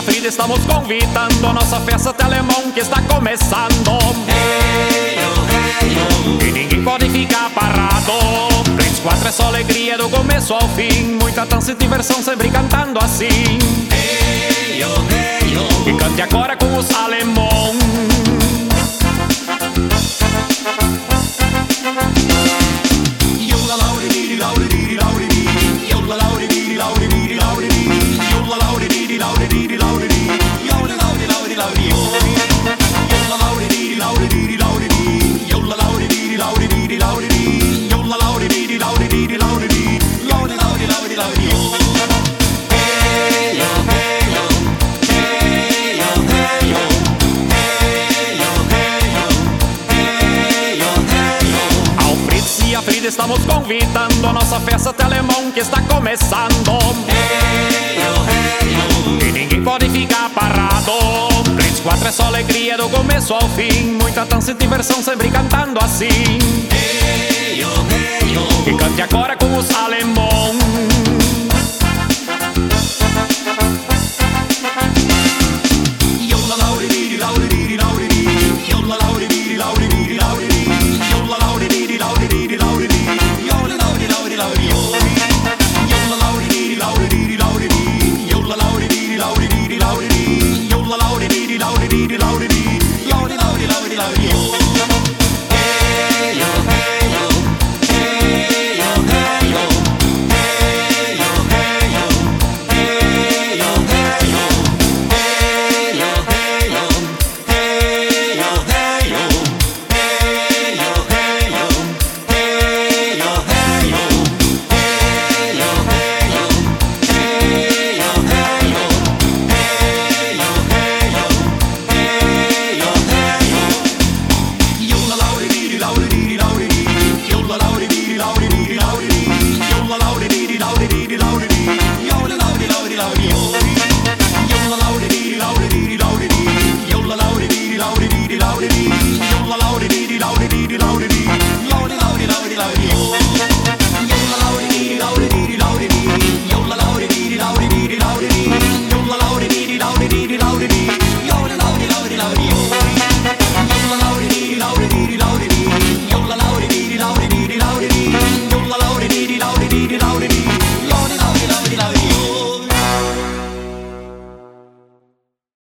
Frida, estamos convidando a nossa festa Telemão que está começando. E ninguém pode ficar parado. Blitz 4 é só alegria do começo ao fim, muita dança e diversão sempre cantando assim. E cante agora com os alemão. Estamos convidando a nossa festa Telemão que está começando. E ninguém pode ficar parado. Blitz 4 é só alegria do começo ao fim, muita dança e diversão sempre cantando assim. E cante agora com os alemão.